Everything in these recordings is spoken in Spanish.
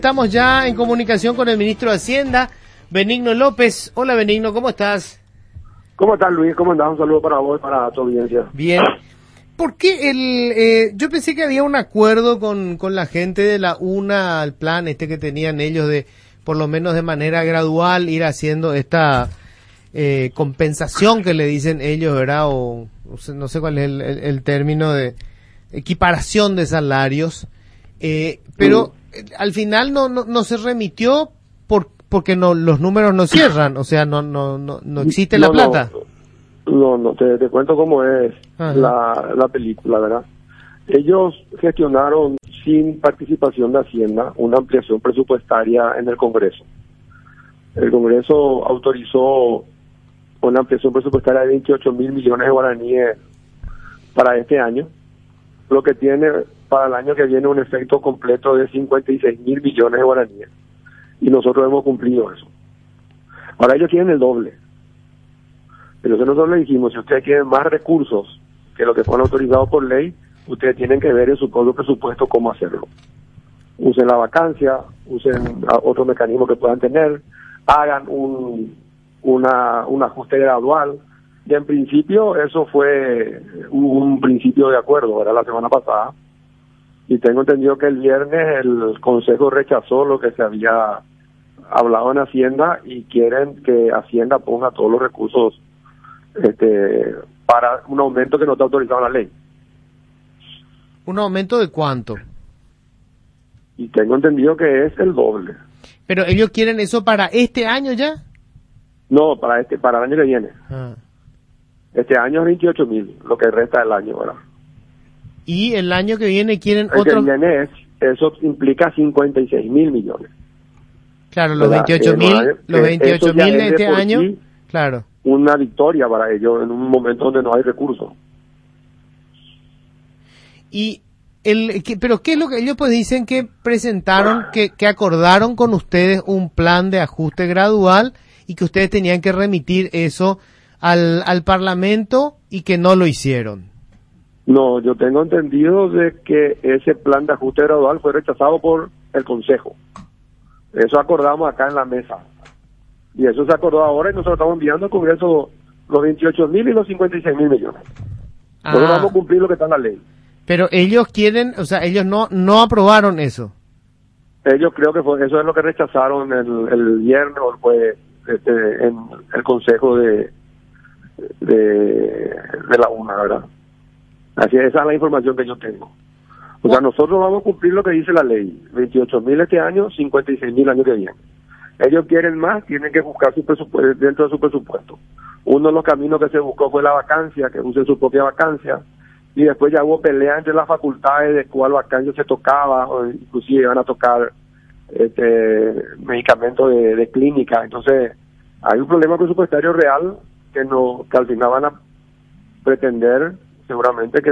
Estamos ya en comunicación con el ministro de Hacienda, Benigno López. Hola Benigno, ¿cómo estás? ¿Cómo estás, Luis? ¿Cómo andás? Un saludo para vos y para tu audiencia. Bien. ¿Por qué yo pensé que había un acuerdo con la gente de la UNA, al plan que tenían ellos de, por lo menos de manera gradual, ir haciendo esta compensación que le dicen ellos, ¿verdad? O no sé cuál es el término de equiparación de salarios, pero al final no se remitió porque los números no cierran, o sea, no existe la plata. No, te cuento cómo es la película, ¿verdad? Ellos gestionaron sin participación de Hacienda una ampliación presupuestaria en el Congreso. El Congreso autorizó una ampliación presupuestaria de 28 mil millones de guaraníes para este año, lo que tiene para el año que viene un efecto completo de 56 mil millones de guaraníes. Y nosotros hemos cumplido eso. Ahora ellos quieren el doble. Pero nosotros le dijimos, si ustedes quieren más recursos que lo que fueron autorizados por ley, ustedes tienen que ver en su propio presupuesto cómo hacerlo. Usen la vacancia, usen otro mecanismo que puedan tener, hagan un ajuste gradual. Y en principio eso fue un principio de acuerdo, ¿verdad? La semana pasada. Y tengo entendido que el viernes el Consejo rechazó lo que se había hablado en Hacienda y quieren que Hacienda ponga todos los recursos para un aumento que no está autorizado en la ley. ¿Un aumento de cuánto? Y tengo entendido que es el doble. ¿Pero ellos quieren eso para este año ya? No, para el año que viene. Este año es 28 mil, lo que resta del año, ¿verdad? Y el año que viene quieren el otro... que viene eso implica 56 mil millones. Claro, los 28 mil de este año, sí, claro. Una victoria para ellos en un momento donde no hay recursos. Y pero ¿qué es lo que ellos pues dicen que presentaron, que acordaron con ustedes un plan de ajuste gradual y que ustedes tenían que remitir eso al Parlamento y que no lo hicieron? No, yo tengo entendido de que ese plan de ajuste gradual fue rechazado por el Consejo. Eso acordamos acá en la mesa. Y eso se acordó ahora y nosotros estamos enviando al Congreso los 28 mil y los 56 mil millones. Nosotros vamos a cumplir lo que está en la ley. Pero ellos quieren, o sea, ellos no aprobaron eso. Ellos creo que eso es lo que rechazaron el viernes o el jueves en el Consejo de la UNA, ¿verdad? Así esa es la información que yo tengo. O sea, nosotros vamos a cumplir lo que dice la ley. 28 mil este año, 56 mil el año que viene. Ellos quieren más, tienen que buscar su presupuesto dentro de su presupuesto. Uno de los caminos que se buscó fue la vacancia, que usen su propia vacancia. Y después ya hubo pelea entre las facultades de cuál vacancia se tocaba, o inclusive iban a tocar medicamentos de clínica. Entonces, hay un problema presupuestario real que al final van a pretender seguramente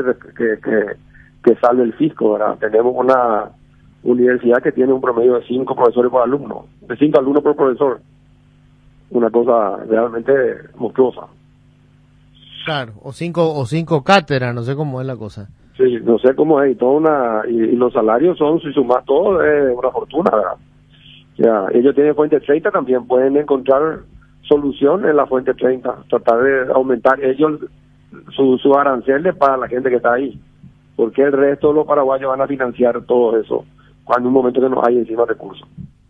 que salve el fisco, ¿verdad? Tenemos una universidad que tiene un promedio de 5 profesores por alumno, de 5 alumnos por profesor. Una cosa realmente monstruosa. Claro, o cinco cátedras, no sé cómo es la cosa. Sí, no sé cómo es, y los salarios son, si sumas todo, es una fortuna, ¿verdad? O sea, ellos tienen fuente 30, también pueden encontrar solución en la fuente 30, tratar de aumentar ellos su aranceles para la gente que está ahí, porque el resto de los paraguayos van a financiar todo eso cuando en un momento que no hay encima recursos.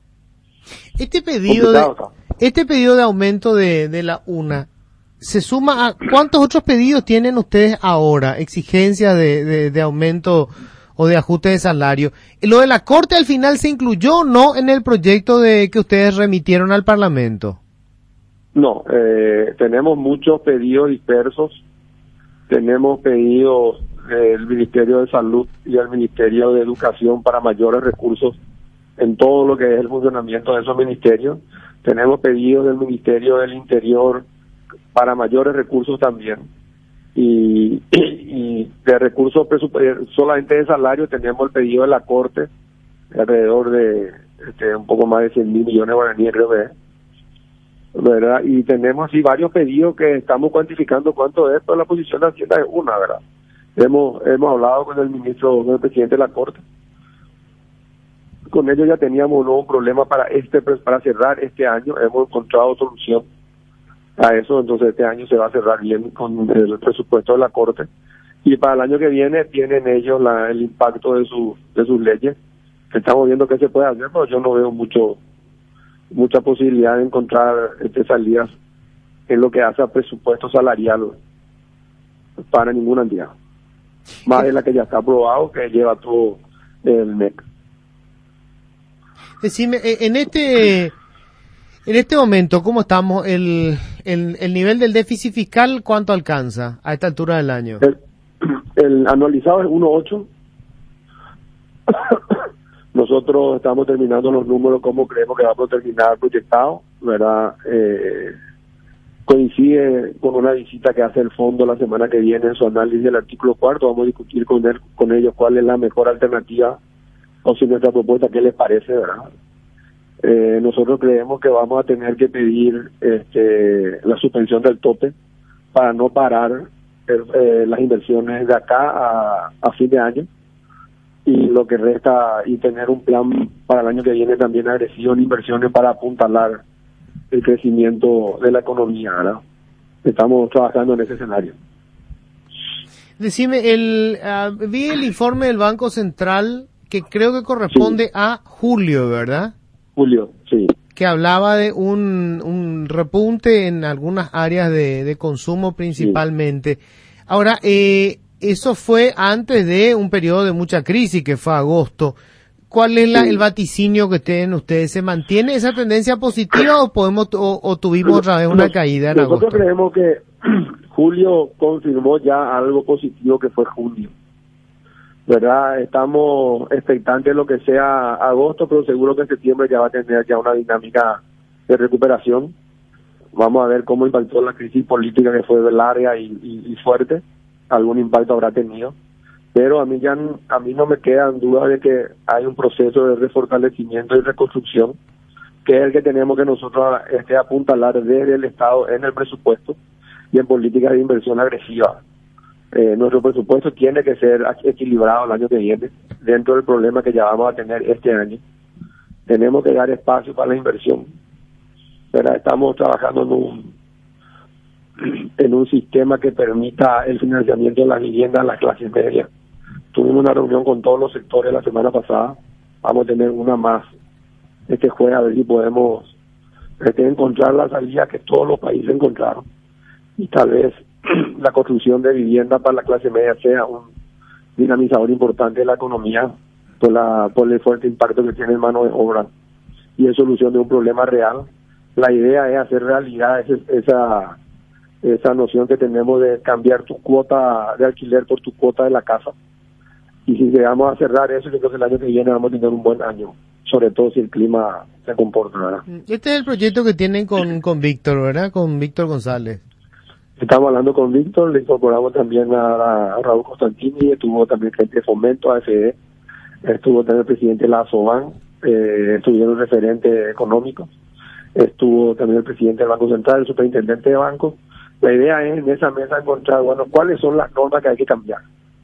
Este pedido de aumento de la UNA se suma a ¿cuántos otros pedidos tienen ustedes ahora? Exigencias de aumento o de ajuste de salario. ¿Lo de la Corte al final se incluyó o no en el proyecto que ustedes remitieron al Parlamento? No, tenemos muchos pedidos dispersos. Tenemos pedidos del Ministerio de Salud y del Ministerio de Educación para mayores recursos en todo lo que es el funcionamiento de esos ministerios. Tenemos pedidos del Ministerio del Interior para mayores recursos también. Y de recursos solamente de salario tenemos el pedido de la Corte, alrededor de un poco más de 100 mil millones de guaraníes, creo que es, ¿verdad? Y tenemos así varios pedidos que estamos cuantificando cuánto es, pero la posición de Hacienda es una, ¿verdad? Hemos hablado con el presidente de la Corte, con ellos ya teníamos un problema para cerrar este año. Hemos encontrado solución a eso, entonces este año se va a cerrar bien con el presupuesto de la Corte. Y para el año que viene tienen ellos el impacto de sus leyes. Estamos viendo qué se puede hacer, pero yo no veo mucha posibilidad de encontrar salidas en lo que hace a presupuesto salarial para ninguna entidad. Más de la que ya está aprobado, que lleva todo el MEC. Decime, en este momento, ¿cómo estamos? El nivel del déficit fiscal, ¿cuánto alcanza a esta altura del año? El anualizado es 1.8. Nosotros estamos terminando los números como creemos que vamos a terminar proyectado, ¿verdad? Coincide con una visita que hace el fondo la semana que viene en su análisis del artículo 4. Vamos a discutir con ellos cuál es la mejor alternativa o si nuestra propuesta, qué les parece, ¿verdad? Nosotros creemos que vamos a tener que pedir la suspensión del tope para no parar las inversiones de acá a fin de año, y lo que resta, y tener un plan para el año que viene también agresivo en inversiones para apuntalar el crecimiento de la economía, ¿verdad? Estamos trabajando en ese escenario. Decime, vi el informe del Banco Central que creo que corresponde a julio, ¿verdad? Julio, sí. Que hablaba de un repunte en algunas áreas de consumo principalmente. Sí. Ahora, eso fue antes de un periodo de mucha crisis que fue agosto. ¿Cuál es el vaticinio que tienen ustedes? ¿Se mantiene esa tendencia positiva o tuvimos otra vez una caída en agosto? Nosotros creemos que julio confirmó ya algo positivo que fue junio, ¿verdad? Estamos expectantes de lo que sea agosto, pero seguro que en septiembre ya va a tener ya una dinámica de recuperación. Vamos a ver cómo impactó la crisis política, que fue larga y fuerte. Algún impacto habrá tenido, pero a mí no me quedan dudas de que hay un proceso de refortalecimiento y reconstrucción, que es el que tenemos que nosotros apuntalar desde el Estado en el presupuesto y en políticas de inversión agresiva. Nuestro presupuesto tiene que ser equilibrado el año que viene, dentro del problema que ya vamos a tener este año. Tenemos que dar espacio para la inversión, pero estamos trabajando en un sistema que permita el financiamiento de las viviendas a las clases medias. Tuvimos una reunión con todos los sectores la semana pasada, vamos a tener una más este jueves, a ver si podemos encontrar la salida que todos los países encontraron, y tal vez la construcción de vivienda para la clase media sea un dinamizador importante de la economía por el fuerte impacto que tiene en mano de obra y en solución de un problema real. La idea es hacer realidad esa noción que tenemos de cambiar tu cuota de alquiler por tu cuota de la casa. Y si llegamos a cerrar eso, yo creo que el año que viene vamos a tener un buen año, sobre todo si el clima se comporta, ¿verdad? Este es el proyecto que tienen con Víctor, ¿verdad? Con Víctor González. Estamos hablando con Víctor, le incorporamos también a Raúl Constantini, estuvo también gente de Fomento, AFD, estuvo también el presidente de la ASOBAN, estuvieron referentes económicos, estuvo también el presidente del Banco Central, el superintendente de banco. La idea es en esa mesa encontrar, cuáles son las normas que hay que cambiar.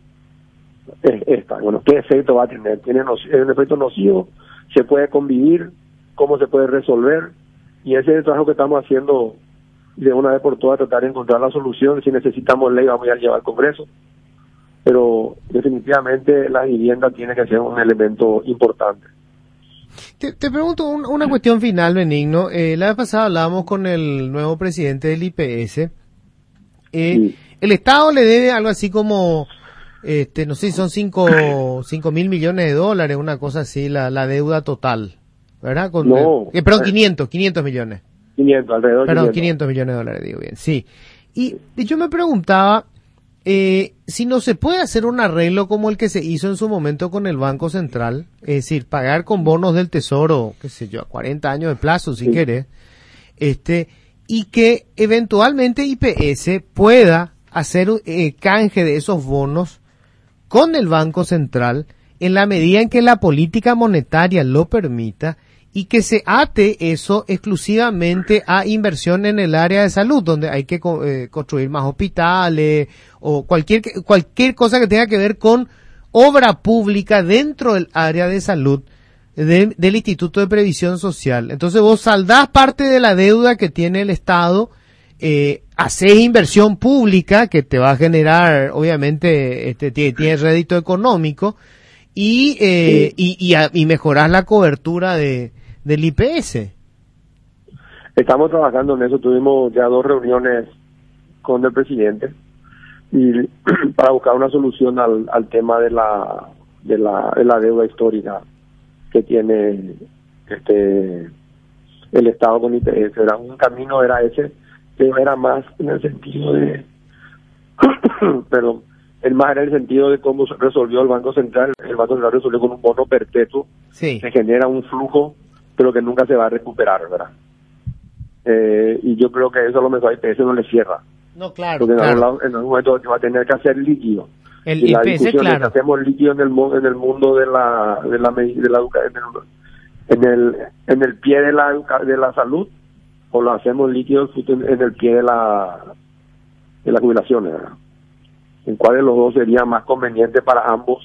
¿Qué efecto va a tener? ¿Tiene un efecto nocivo? ¿Se puede convivir? ¿Cómo se puede resolver? Y ese es el trabajo que estamos haciendo de una vez por todas, tratar de encontrar la solución. Si necesitamos ley, vamos a ir a llevar al Congreso. Pero definitivamente la vivienda tiene que ser un elemento importante. Te pregunto una cuestión final, Benigno. La vez pasada hablábamos con el nuevo presidente del IPS. Sí. El Estado le debe algo así como, no sé si son 5.000 millones de dólares, una cosa así, la deuda total, ¿verdad? Perdón, 500 millones. 500, alrededor de 500 millones de dólares, digo bien, sí. Y yo me preguntaba si no se puede hacer un arreglo como el que se hizo en su momento con el Banco Central, es decir, pagar con bonos del Tesoro, qué sé yo, a 40 años de plazo, si querés, y que eventualmente IPS pueda hacer canje de esos bonos con el Banco Central en la medida en que la política monetaria lo permita, y que se ate eso exclusivamente a inversión en el área de salud, donde hay que construir más hospitales o cualquier cosa que tenga que ver con obra pública dentro del área de salud, del Instituto de Previsión Social. Entonces vos saldás parte de la deuda que tiene el Estado, hacés inversión pública que te va a generar, obviamente, tiene rédito económico y mejorás la cobertura del IPS. Estamos trabajando en eso, tuvimos ya 2 reuniones con el presidente y para buscar una solución al tema de la deuda histórica que tiene el Estado con IPS. Era un camino, era ese, pero era más en el sentido de perdón, más era el sentido de cómo se resolvió el Banco Central. El Banco Central resolvió con un bono perpetuo, sí. Se genera un flujo, pero que nunca se va a recuperar, ¿verdad? Y yo creo que eso a lo mejor a IPS no le cierra. No, claro. Porque claro. en algún momento va a tener que hacer líquido. El y la IPS, discusión claro. es que hacemos líquido en el mundo en el pie de la salud, o lo hacemos líquido en el pie de la jubilación, ¿verdad? En cuál de los dos sería más conveniente para ambos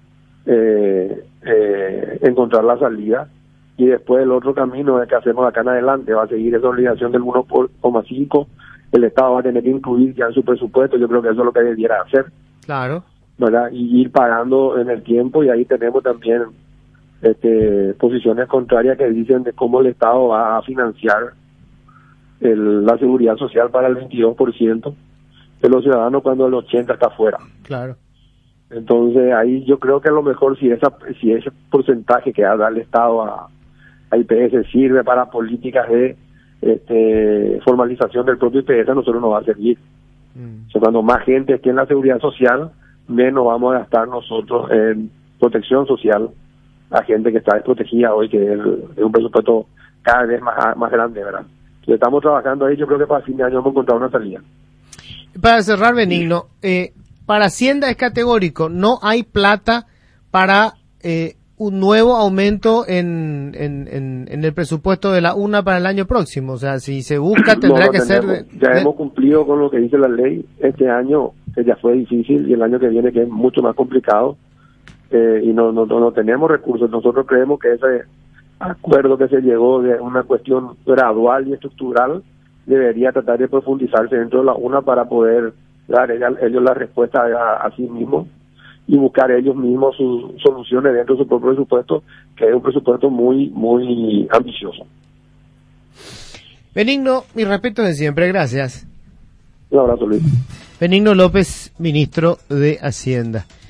encontrar la salida. Y después el otro camino es que hacemos acá en adelante, va a seguir esa obligación del 1,5, el Estado va a tener que incluir ya en su presupuesto. Yo creo que eso es lo que debiera hacer, claro, ¿verdad? Y ir pagando en el tiempo. Y ahí tenemos también posiciones contrarias que dicen de cómo el Estado va a financiar la seguridad social para el 22% de los ciudadanos cuando el 80% está fuera. Claro. Entonces ahí yo creo que a lo mejor si ese porcentaje que da el Estado a IPS sirve para políticas de formalización del propio IPS, a nosotros nos va a servir. O sea, cuando más gente esté en la seguridad social, menos vamos a gastar nosotros en protección social a gente que está desprotegida hoy, que es un presupuesto cada vez más grande, ¿verdad? Entonces estamos trabajando ahí. Yo creo que para fin de año vamos a encontrar una salida. Para cerrar, Benigno, para Hacienda es categórico, no hay plata para un nuevo aumento en el presupuesto de la UNA para el año próximo. O sea, si se busca tendrá que ser... Hemos cumplido con lo que dice la ley este año, que ya fue difícil, y el año que viene, que es mucho más complicado, y no tenemos recursos. Nosotros creemos que ese acuerdo que se llegó de una cuestión gradual y estructural debería tratar de profundizarse dentro de la UNA para poder dar ellos la respuesta a sí mismos y buscar ellos mismos sus soluciones dentro de su propio presupuesto, que es un presupuesto muy, muy ambicioso. Benigno, mi respeto de siempre, gracias. Un abrazo, Luis. Benigno López, ministro de Hacienda.